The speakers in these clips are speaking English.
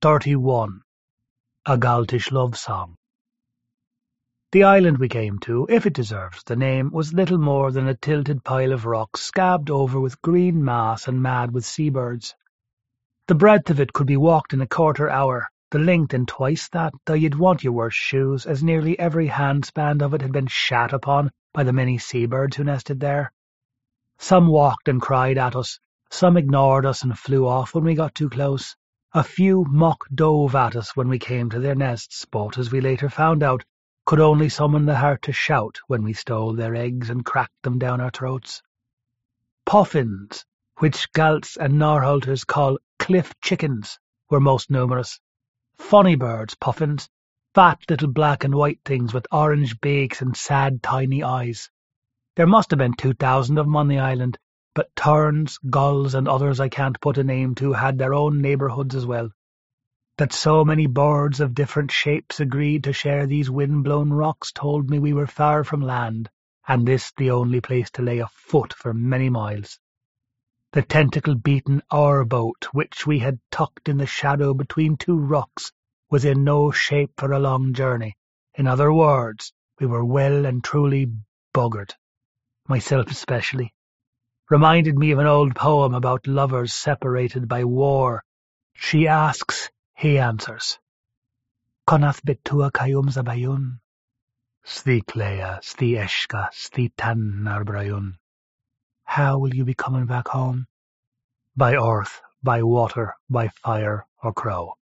31. A Galtish Love Song. The island we came to, if it deserves the name, was little more than a tilted pile of rocks scabbed over with green mass and mad with seabirds. The breadth of it could be walked in a quarter hour, the length in twice that, though you'd want your worst shoes, as nearly every handspan of it had been shat upon by the many seabirds who nested there. Some walked and cried at us, some ignored us and flew off when we got too close. A few mock dove at us when we came to their nests, but, as we later found out, could only summon the heart to shout when we stole their eggs and cracked them down our throats. Puffins, which Galts and Norhalters call cliff chickens, were most numerous. Funny birds, puffins, fat little black and white things with orange beaks and sad tiny eyes. There must have been 2,000 of them on the island, but terns, gulls, and others I can't put a name to had their own neighbourhoods as well. That so many birds of different shapes agreed to share these wind-blown rocks told me we were far from land, and this the only place to lay a foot for many miles. The tentacle-beaten oar-boat, which we had tucked in the shadow between two rocks, was in no shape for a long journey. In other words, we were well and truly buggered, myself especially. Reminded me of an old poem about lovers separated by war. She asks, he answers. Conath betua caium zabayun. Sthi clea, sthi eshka, sthi tan arbrayun. How will you be coming back home? By earth, by water, by fire or crow.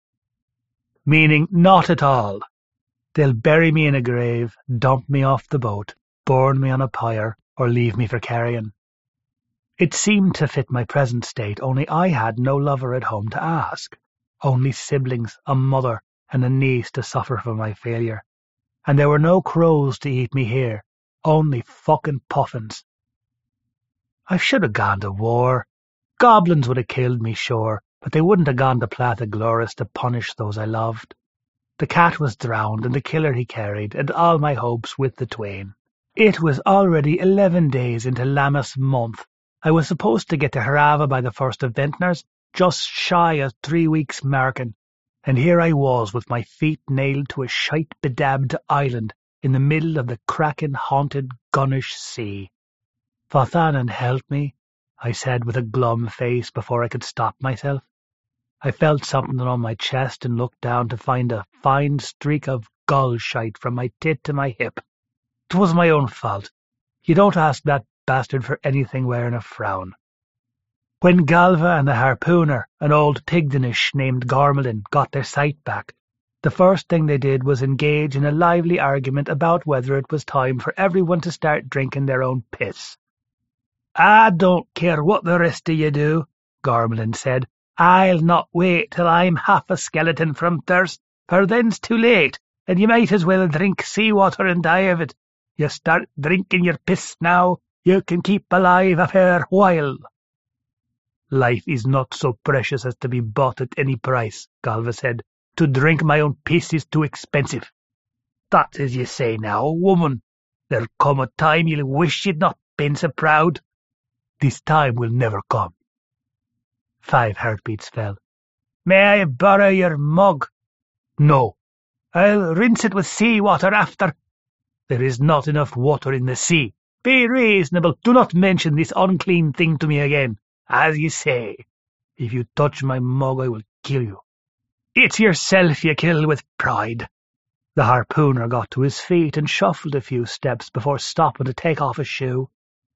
Meaning not at all. They'll bury me in a grave, dump me off the boat, burn me on a pyre, or leave me for carrion. It seemed to fit my present state, only I had no lover at home to ask. Only siblings, a mother, and a niece to suffer for my failure. And there were no crows to eat me here, only fucking puffins. I should have gone to war. Goblins would have killed me, sure, but they wouldn't have gone to Plata Gloris to punish those I loved. The cat was drowned, and the killer he carried, and all my hopes with the twain. It was already 11 days into Lammas month. I was supposed to get to Harava by the 1st of Ventners, just shy of 3 weeks marking, and here I was with my feet nailed to a shite-bedabbed island in the middle of the kraken-haunted Gunnish Sea. Fathanan help me, I said with a glum face before I could stop myself. I felt something on my chest and looked down to find a fine streak of gull shite from my tit to my hip. 'Twas my own fault. You don't ask that bastard for anything wearing a frown. When Galva and the harpooner, an old pigdenish named Gormelin, got their sight back, the first thing they did was engage in a lively argument about whether it was time for everyone to start drinking their own piss. I don't care what the rest of you do, Gormelin said. I'll not wait till I'm half a skeleton from thirst, for then's too late, and you might as well drink seawater and die of it. You start drinking your piss now, you can keep alive a fair while. Life is not so precious as to be bought at any price, Galva said. To drink my own piss is too expensive. That's as you say now, woman. There'll come a time you'll wish you'd not been so proud. This time will never come. 5 heartbeats fell. May I borrow your mug? No. I'll rinse it with seawater after. There is not enough water in the sea. Be reasonable. Do not mention this unclean thing to me again. As you say, if you touch my mug, I will kill you. It's yourself you kill with pride. The harpooner got to his feet and shuffled a few steps before stopping to take off a shoe.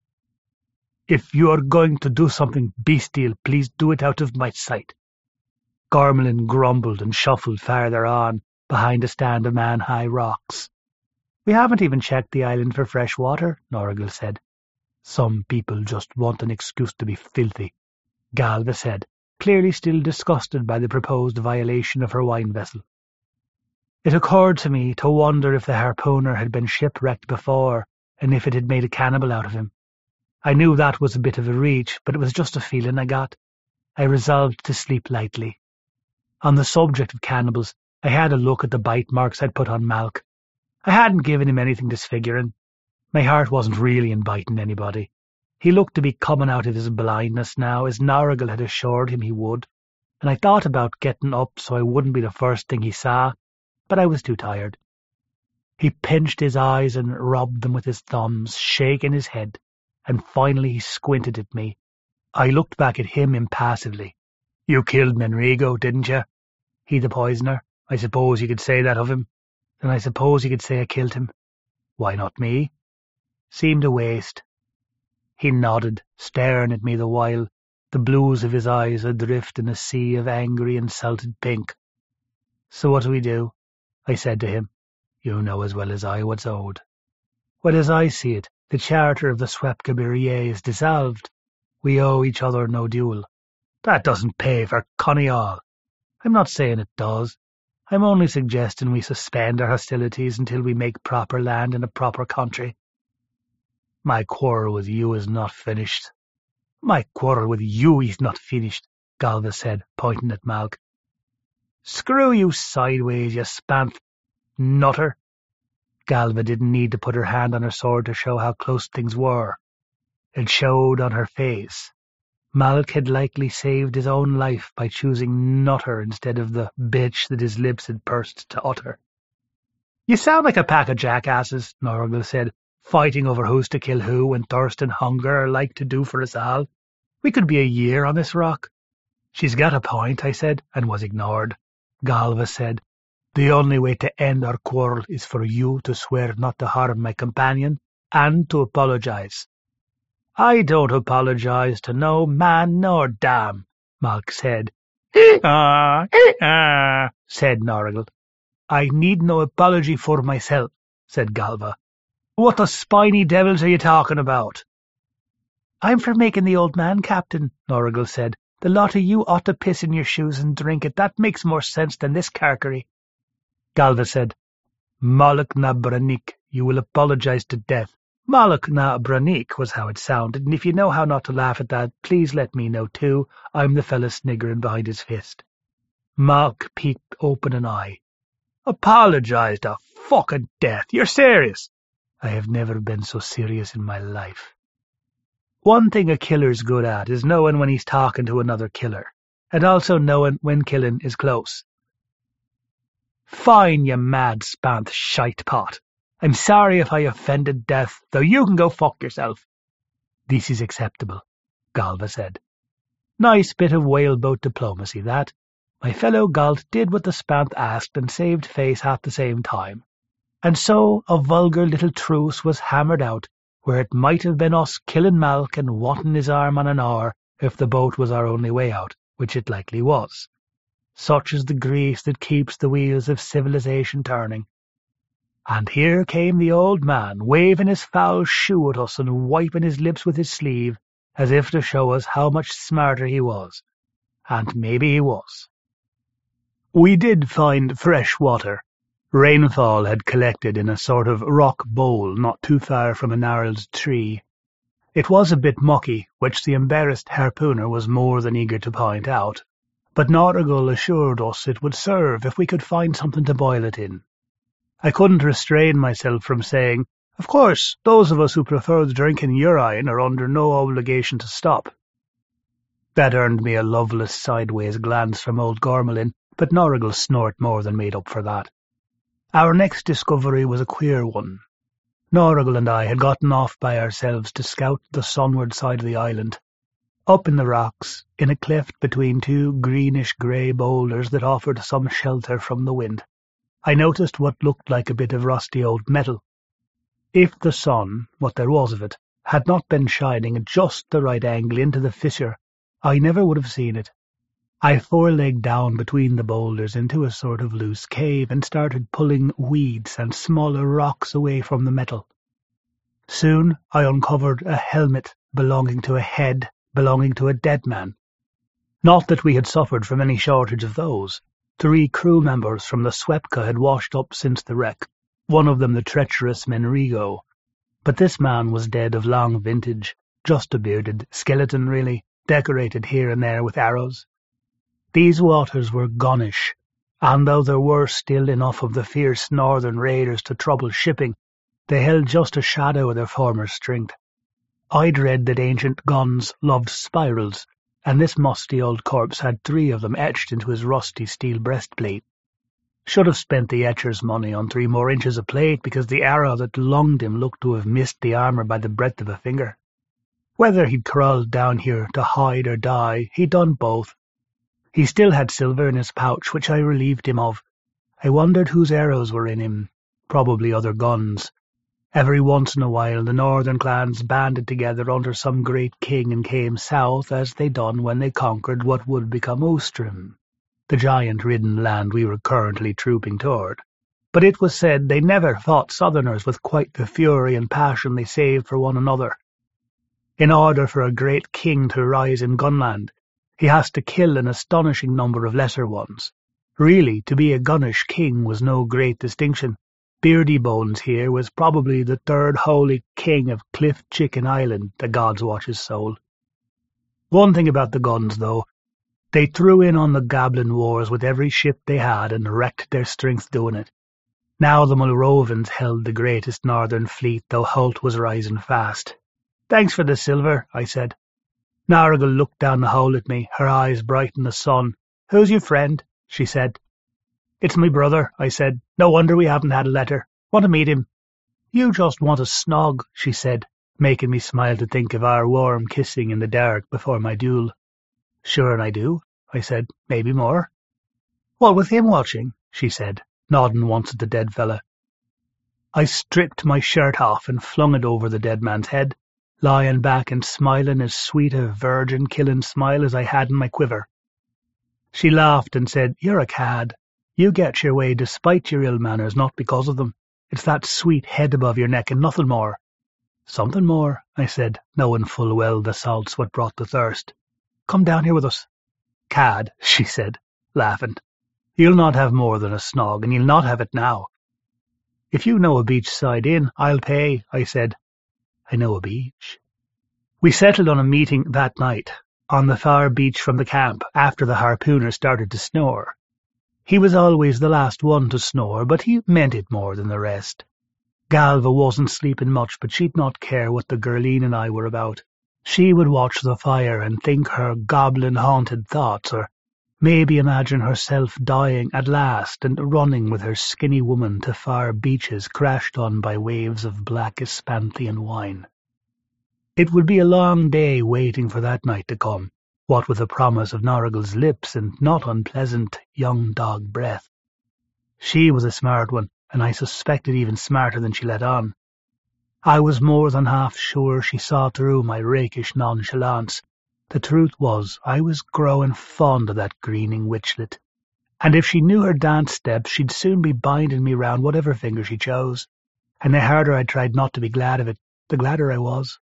If you are going to do something bestial, please do it out of my sight. Gormelin grumbled and shuffled farther on, behind a stand of man-high rocks. We haven't even checked the island for fresh water, Norgal said. Some people just want an excuse to be filthy, Galva said, clearly still disgusted by the proposed violation of her wine vessel. It occurred to me to wonder if the harpooner had been shipwrecked before, and if it had made a cannibal out of him. I knew that was a bit of a reach, but it was just a feeling I got. I resolved to sleep lightly. On the subject of cannibals, I had a look at the bite marks I'd put on Malk. I hadn't given him anything disfiguring. My heart wasn't really in biting anybody. He looked to be coming out of his blindness now, as Norgal had assured him he would. and I thought about getting up so I wouldn't be the first thing he saw, but I was too tired. He pinched his eyes and rubbed them with his thumbs, shaking his head, and finally he squinted at me. I looked back at him impassively. "You killed Menrigo, didn't you? He the poisoner. I suppose you could say that of him. Then I suppose you could say I killed him. Why not me?" Seemed a waste. He nodded, staring at me the while, the blues of his eyes adrift in a sea of angry and salted pink. "So what do we do?" I said to him. "You know as well as I what's owed." "Well, as I see it, the charter of the Swepka Birrie is dissolved. We owe each other no duel." "That doesn't pay for Connie all." "I'm not saying it does. I'm only suggesting we suspend our hostilities until we make proper land in a proper country." "My quarrel with you is not finished." "My quarrel with you is not finished," Galva said, pointing at Malk. "Screw you sideways, you spant nutter." Galva didn't need to put her hand on her sword to show how close things were. It showed on her face. Malk had likely saved his own life by choosing nutter instead of the bitch that his lips had pursed to utter. "You sound like a pack of jackasses," Norgal said, "fighting over who's to kill who when thirst and hunger are like to do for us all. We could be a year on this rock." "She's got a point," I said, and was ignored. Galva said, "The only way to end our quarrel is for you to swear not to harm my companion, and to apologize." "I don't apologize to no man nor damn," Malk said. "Eh-ah, eh-ah," said Norgal. "I need no apology for myself," said Galva. "What the spiny devils are you talking about?" "I'm for making the old man captain," Norgal said. "The lot of you ought to piss in your shoes and drink it. That makes more sense than this carkery." Galva said, "Malak na Branik, you will apologize to death." Malak na Branik was how it sounded, and if you know how not to laugh at that, please let me know too. I'm the fella sniggering behind his fist. Malk peeked open an eye. "Apologize to fucking death? You're serious?" "I have never been so serious in my life." One thing a killer's good at is knowing when he's talking to another killer, and also knowing when killing is close. "Fine, you mad spant shitepot. I'm sorry if I offended death, though you can go fuck yourself." "This is acceptable," Galva said. Nice bit of whaleboat diplomacy, that. My fellow Galt did what the spant asked and saved face at the same time. And so a vulgar little truce was hammered out, where it might have been us killing Malk and wanting his arm on an oar if the boat was our only way out, which it likely was. Such is the grease that keeps the wheels of civilization turning. And here came the old man, waving his foul shoe at us and wiping his lips with his sleeve, as if to show us how much smarter he was. And maybe he was. We did find fresh water. Rainfall had collected in a sort of rock bowl not too far from a gnarled tree. It was a bit mucky, which the embarrassed harpooner was more than eager to point out, but Norgal assured us it would serve if we could find something to boil it in. I couldn't restrain myself from saying, "Of course, those of us who prefer drinking urine are under no obligation to stop." That earned me a loveless sideways glance from old Gormalin, but Norgal's snort more than made up for that. Our next discovery was a queer one. Norgal and I had gotten off by ourselves to scout the sunward side of the island. Up in the rocks, in a cleft between two greenish-grey boulders that offered some shelter from the wind, I noticed what looked like a bit of rusty old metal. If the sun, what there was of it, had not been shining at just the right angle into the fissure, I never would have seen it. I forelegged down between the boulders into a sort of loose cave and started pulling weeds and smaller rocks away from the metal. Soon I uncovered a helmet belonging to a head belonging to a dead man. Not that we had suffered from any shortage of those. 3 crew members from the Swepka had washed up since the wreck, one of them the treacherous Menrigo. But this man was dead of long vintage, just a bearded skeleton really, decorated here and there with arrows. These waters were gunnish, and though there were still enough of the fierce northern raiders to trouble shipping, they held just a shadow of their former strength. I'd read that ancient guns loved spirals, and this musty old corpse had 3 of them etched into his rusty steel breastplate. Should have spent the etcher's money on 3 more inches of plate, because the arrow that lunged him looked to have missed the armour by the breadth of a finger. Whether he'd crawled down here to hide or die, he'd done both. He still had silver in his pouch, which I relieved him of. I wondered whose arrows were in him. Probably other guns. Every once in a while the northern clans banded together under some great king and came south, as they done when they conquered what would become Ostrim, the giant-ridden land we were currently trooping toward. But it was said they never fought southerners with quite the fury and passion they saved for one another. In order for a great king to rise in Gunland, he has to kill an astonishing number of lesser ones. Really, to be a Gunnish king was no great distinction. Beardy Bones here was probably the 3rd holy king of Cliff Chicken Island, the gods watch his soul. One thing about the guns, though, they threw in on the Goblin Wars with every ship they had and wrecked their strength doing it. Now the Mulrovans held the greatest northern fleet, though Hult was rising fast. "Thanks for the silver," I said. Nargal looked down the hole at me, her eyes bright in the sun. "Who's your friend?" she said. "It's my brother," I said. "No wonder we haven't had a letter. Want to meet him?" "You just want a snog," she said, making me smile to think of our warm kissing in the dark before my duel. "Sure and I do," I said. "Maybe more." "What with him watching?" she said, nodding once at the dead fella. I stripped my shirt off and flung it over the dead man's head, lying back and smiling as sweet a virgin-killing smile as I had in my quiver. She laughed and said, "You're a cad. You get your way despite your ill manners, not because of them. It's that sweet head above your neck and nothing more." "Something more," I said, knowing full well the salt's what brought the thirst. "Come down here with us." "Cad," she said, laughing. "You'll not have more than a snog, and you'll not have it now." "If you know a beachside inn, I'll pay," I said. "I know a beach." We settled on a meeting that night, on the far beach from the camp, after the harpooner started to snore. He was always the last one to snore, but he meant it more than the rest. Galva wasn't sleeping much, but she'd not care what the Gerline and I were about. She would watch the fire and think her goblin-haunted thoughts, or maybe imagine herself dying at last and running with her skinny woman to far beaches crashed on by waves of black Espanthian wine. It would be a long day waiting for that night to come, what with the promise of Nargal's lips and not unpleasant young dog breath. She was a smart one, and I suspected even smarter than she let on. I was more than half sure she saw through my rakish nonchalance. The truth was, I was growing fond of that greening witchlet, and if she knew her dance steps, she'd soon be binding me round whatever finger she chose, and the harder I tried not to be glad of it, the gladder I was.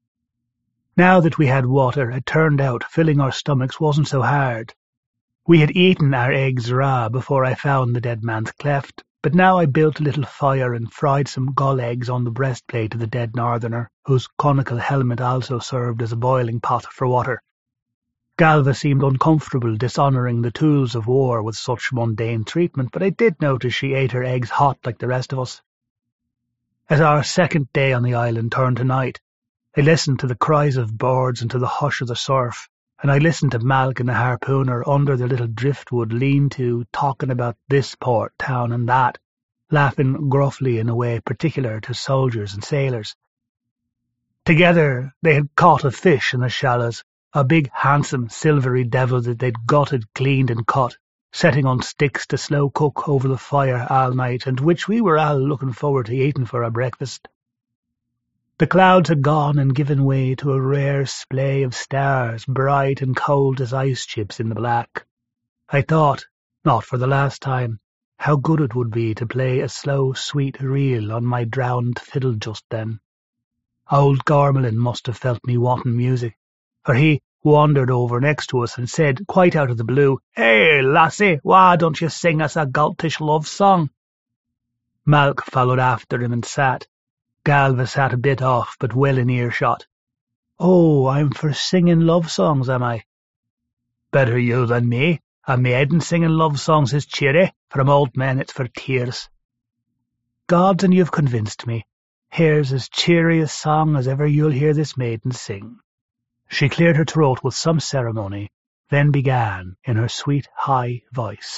Now that we had water, it turned out filling our stomachs wasn't so hard. We had eaten our eggs raw before I found the dead man's cleft, but now I built a little fire and fried some gull eggs on the breastplate of the dead northerner, whose conical helmet also served as a boiling pot for water. Galva seemed uncomfortable dishonouring the tools of war with such mundane treatment, but I did notice she ate her eggs hot like the rest of us. As our second day on the island turned to night, I listened to the cries of birds and to the hush of the surf, and I listened to Malk and the harpooner under the little driftwood lean-to, talking about this port, town and that, laughing gruffly in a way particular to soldiers and sailors. Together they had caught a fish in the shallows, a big, handsome, silvery devil that they'd gutted, cleaned and cut, setting on sticks to slow cook over the fire all night, and which we were all looking forward to eating for our breakfast. The clouds had gone and given way to a rare splay of stars, bright and cold as ice chips in the black. I thought, not for the last time, how good it would be to play a slow, sweet reel on my drowned fiddle just then. Old Gormelin must have felt me wanting music, for he wandered over next to us and said, quite out of the blue, "Hey, lassie, why don't you sing us a Galtish love song?" Malk followed after him and sat. Galva sat a bit off, but well in earshot. "Oh, I'm for singing love songs, am I?" "Better you than me. A maiden singing love songs is cheery. From old men it's for tears." "Gods, and you've convinced me. Here's as cheery a song as ever you'll hear this maiden sing." She cleared her throat with some ceremony, then began in her sweet high voice.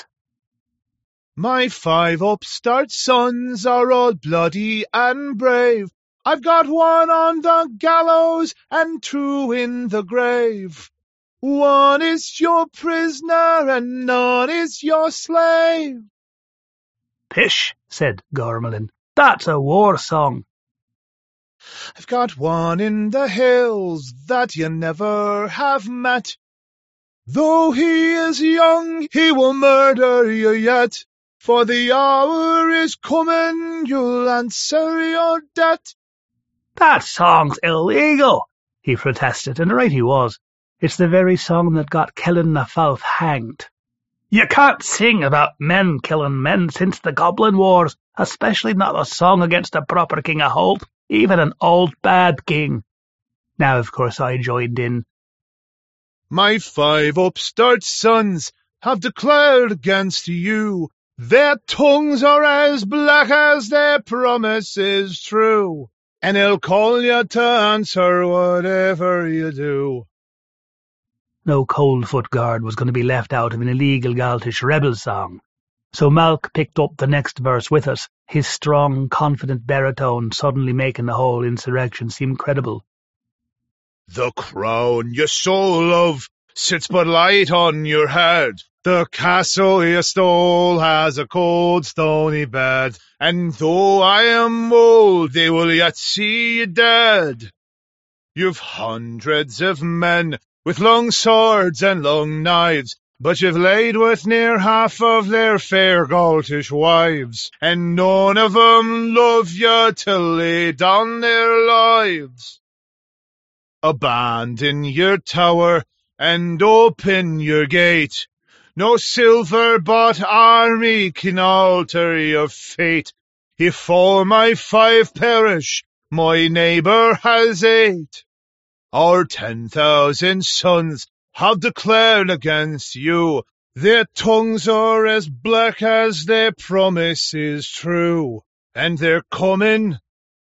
My 5 upstart sons are all bloody and brave. I've got 1 on the gallows and 2 in the grave. 1 is your prisoner and none is your slave. Pish, said Gormalin. That's a war song. I've got 1 in the hills that you never have met. Though he is young, he will murder you yet. For the hour is coming, you'll answer your debt. That song's illegal, he protested, and right he was. It's the very song that got Kellen na Falf hanged. You can't sing about men killing men since the Goblin Wars, especially not a song against a proper King of Hope, even an old bad king. Now, of course, I joined in. My 5 upstart sons have declared against you. Their tongues are as black as their promise is true, and they'll call you to answer whatever you do. No Coldfoot Guard was going to be left out of an illegal Galtish rebel song. So Malk picked up the next verse with us, his strong, confident baritone suddenly making the whole insurrection seem credible. The crown you so love sits but light on your head. The castle you stole has a cold stony bed, and though I am old, they will yet see you dead. You've hundreds of men with long swords and long knives, but you've laid with near half of their fair Galtish wives, and none of 'em love you to lay down their lives. Abandon your tower and open your gate. No silver-bought army can alter your fate. If all my 5 perish, my neighbour has 8. Our 10,000 sons have declared against you. Their tongues are as black as their promise is true. And they're coming,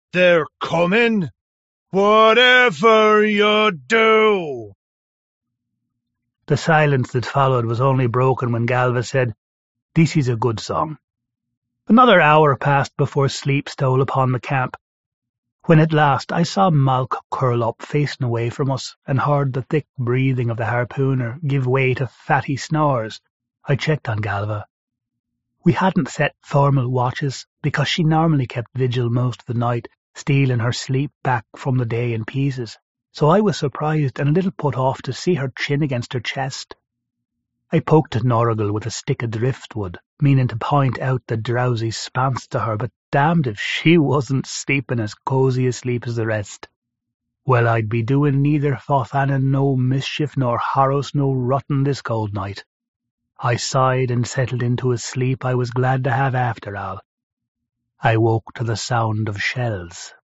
whatever you do. The silence that followed was only broken when Galva said, "This is a good song." Another hour passed before sleep stole upon the camp. When at last I saw Malk curl up facing away from us and heard the thick breathing of the harpooner give way to fatty snores, I checked on Galva. We hadn't set formal watches because she normally kept vigil most of the night, stealing her sleep back from the day in pieces. So I was surprised and a little put off to see her chin against her chest. I poked at Norrigal with a stick of driftwood, meaning to point out the drowsy spanse to her, but damned if she wasn't sleeping as cosy a sleep as the rest. Well, I'd be doing neither Fothannon no mischief nor Harros no rotten this cold night. I sighed and settled into a sleep I was glad to have after all. I woke to the sound of shells.